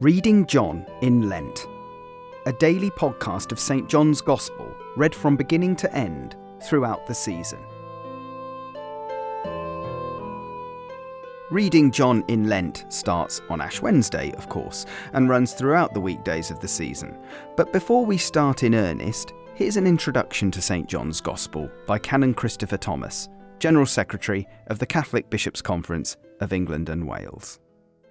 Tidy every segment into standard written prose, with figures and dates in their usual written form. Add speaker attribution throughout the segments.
Speaker 1: Reading John in Lent, a daily podcast of St. John's Gospel read from beginning to end throughout the season. Reading John in Lent starts on Ash Wednesday, of course, and runs throughout the weekdays of the season. But before we start in earnest, here's an introduction to St. John's Gospel by Canon Christopher Thomas, General Secretary of the Catholic Bishops' Conference of England and Wales.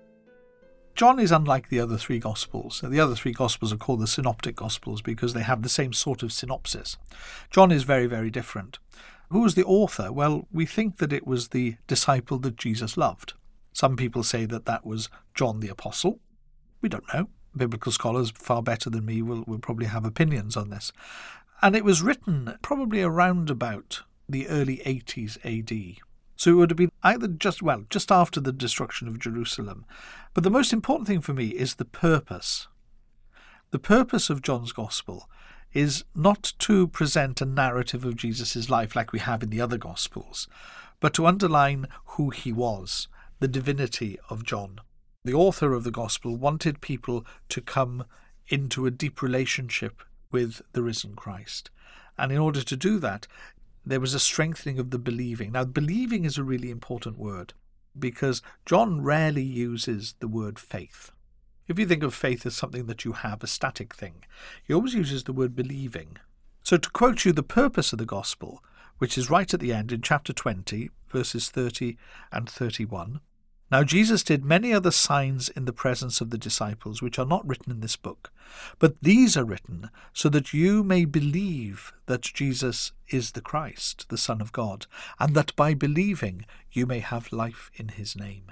Speaker 2: John is unlike the other three Gospels. The other three Gospels are called the Synoptic Gospels because they have the same sort of synopsis. John is very, very different. Who was the author? Well, we think that it was the disciple that Jesus loved. Some people say that that was John the Apostle. We don't know. Biblical scholars far better than me will probably have opinions on this. And it was written probably around about the early 80s AD. So it would have been either just after the destruction of Jerusalem. But the most important thing for me is the purpose. The purpose of John's Gospel is not to present a narrative of Jesus' life like we have in the other Gospels, but to underline who he was, the divinity of John. The author of the Gospel wanted people to come into a deep relationship with the risen Christ. And in order to do that, there was a strengthening of the believing. Now, believing is a really important word because John rarely uses the word faith. If you think of faith as something that you have, a static thing, he always uses the word believing. So to quote you the purpose of the Gospel, which is right at the end in chapter 20, verses 30 and 31, "Now Jesus did many other signs in the presence of the disciples, which are not written in this book. But these are written so that you may believe that Jesus is the Christ, the Son of God, and that by believing you may have life in his name."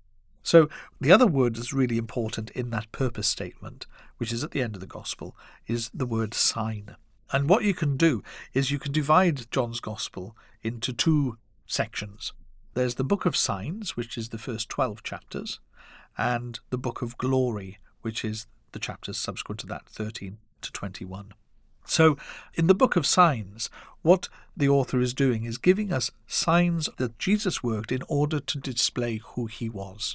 Speaker 2: So the other word that's really important in that purpose statement, which is at the end of the Gospel, is the word sign. And what you can do is you can divide John's Gospel into two sections. There's the Book of Signs, which is the first 12 chapters, and the Book of Glory, which is the chapters subsequent to that, 13 to 21. So in the Book of Signs, what the author is doing is giving us signs that Jesus worked in order to display who he was.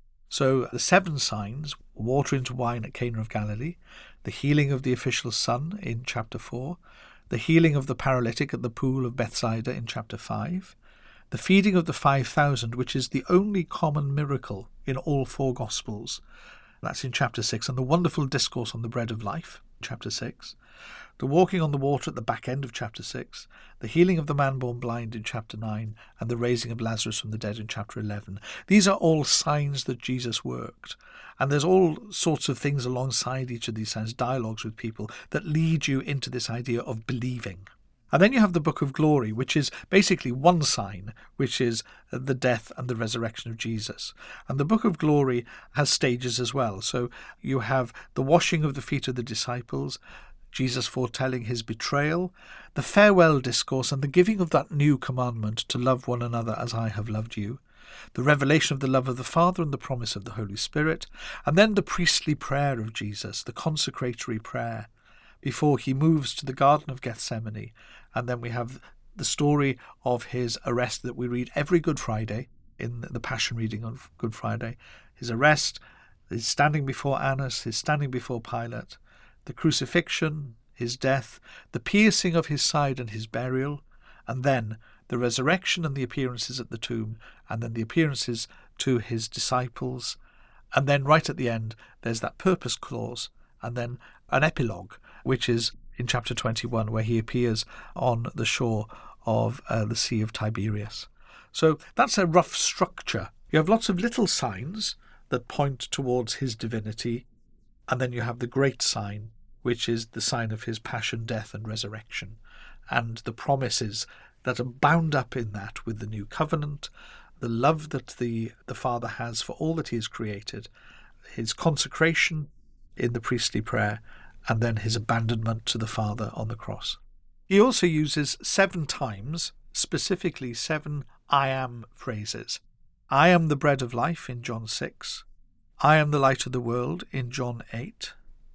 Speaker 2: So the 7 signs, water into wine at Cana of Galilee, the healing of the official's son in chapter 4, the healing of the paralytic at the pool of Bethsaida in chapter 5, the feeding of the 5,000, which is the only common miracle in all 4 Gospels. That's in chapter 6. And the wonderful discourse on the bread of life, chapter 6. The walking on the water at the back end of chapter 6. The healing of the man born blind in chapter 9. And the raising of Lazarus from the dead in chapter 11. These are all signs that Jesus worked. And there's all sorts of things alongside each of these signs, dialogues with people, that lead you into this idea of believing. And then you have the Book of Glory, which is basically one sign, which is the death and the resurrection of Jesus. And the Book of Glory has stages as well. So you have the washing of the feet of the disciples, Jesus foretelling his betrayal, the farewell discourse, and the giving of that new commandment to love one another as I have loved you, the revelation of the love of the Father and the promise of the Holy Spirit, and then the priestly prayer of Jesus, the consecratory prayer, before he moves to the Garden of Gethsemane. And then we have the story of his arrest that we read every Good Friday in the Passion reading of Good Friday. His arrest, his standing before Annas, his standing before Pilate, the crucifixion, his death, the piercing of his side and his burial, and then the resurrection and the appearances at the tomb, and then the appearances to his disciples. And then right at the end, there's that purpose clause, and then an epilogue, which is in chapter 21, where he appears on the shore of the Sea of Tiberias. So that's a rough structure. You have lots of little signs that point towards his divinity, and then you have the great sign, which is the sign of his passion, death, and resurrection, and the promises that are bound up in that with the new covenant, the love that the Father has for all that he has created, his consecration in the priestly prayer, and then his abandonment to the Father on the cross. He also uses 7 times, specifically 7 I am phrases. I am the bread of life in John 6. I am the light of the world in John 8.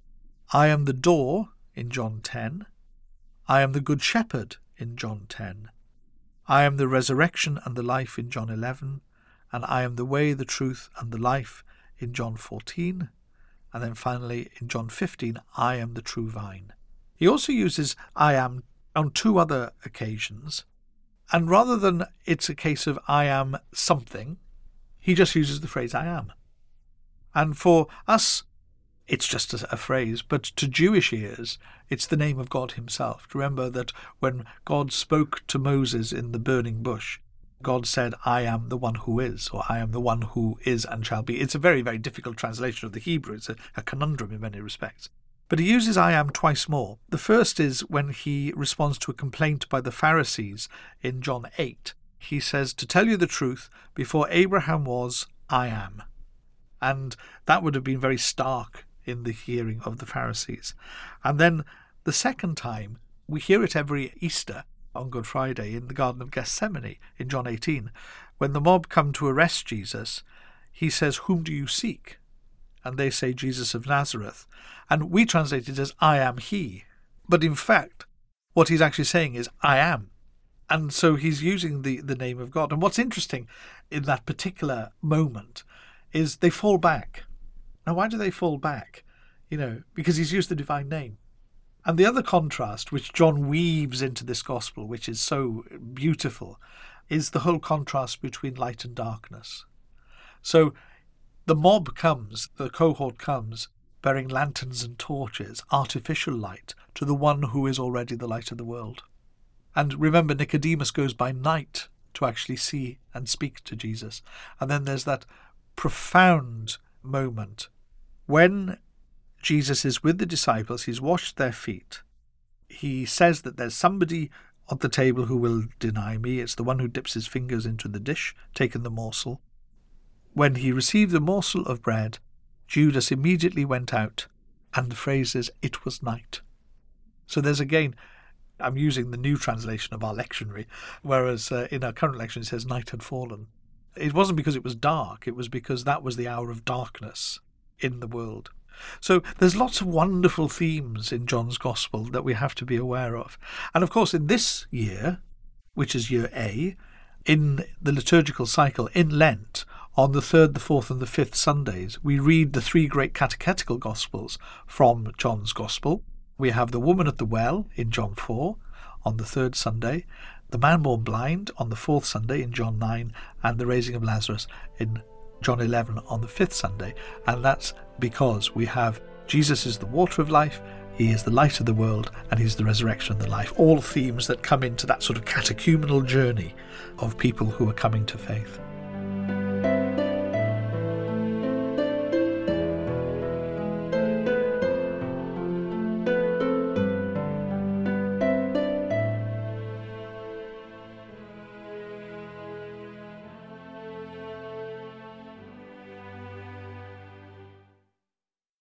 Speaker 2: I am the door in John 10. I am the good shepherd in John 10. I am the resurrection and the life in John 11. And I am the way, the truth, and the life in John 14. And then finally, in John 15, I am the true vine. He also uses I am on 2 other occasions. And rather than it's a case of I am something, he just uses the phrase I am. And for us, it's just a phrase, but to Jewish ears, it's the name of God himself. Remember that when God spoke to Moses in the burning bush, God said, I am the one who is, or I am the one who is and shall be. It's a very, very difficult translation of the Hebrew. It's a conundrum in many respects. But he uses I am twice more. The first is when he responds to a complaint by the Pharisees in John 8. He says, to tell you the truth, before Abraham was, I am. And that would have been very stark in the hearing of the Pharisees. And then the second time, we hear it every Easter on Good Friday in the Garden of Gethsemane in John 18. When the mob come to arrest Jesus, he says, whom do you seek? And they say, Jesus of Nazareth. And we translate it as, I am he. But in fact, what he's actually saying is, I am. And so he's using the name of God. And what's interesting in that particular moment is they fall back. Now, why do they fall back? Because he's used the divine name. And the other contrast, which John weaves into this gospel, which is so beautiful, is the whole contrast between light and darkness. So the mob comes, the cohort comes, bearing lanterns and torches, artificial light, to the one who is already the light of the world. And remember, Nicodemus goes by night to actually see and speak to Jesus. And then there's that profound moment when Jesus is with the disciples, he's washed their feet. He says that there's somebody at the table who will deny me. It's the one who dips his fingers into the dish, taken the morsel. When he received the morsel of bread, Judas immediately went out, and the phrase is, it was night. So there's again, I'm using the new translation of our lectionary, whereas in our current lectionary it says night had fallen. It wasn't because it was dark, it was because that was the hour of darkness in the world. So there's lots of wonderful themes in John's Gospel that we have to be aware of. And of course in this year, which is year A, in the liturgical cycle, in Lent, on the 3rd, the 4th and the 5th Sundays, we read the 3 great catechetical Gospels from John's Gospel. We have the woman at the well in John 4 on the 3rd Sunday, the man born blind on the 4th Sunday in John 9, and the raising of Lazarus in John 11 on the 5th Sunday. And that's because we have Jesus is the water of life, he is the light of the world, and he's the resurrection and the life. All themes that come into that sort of catechumenal journey of people who are coming to faith.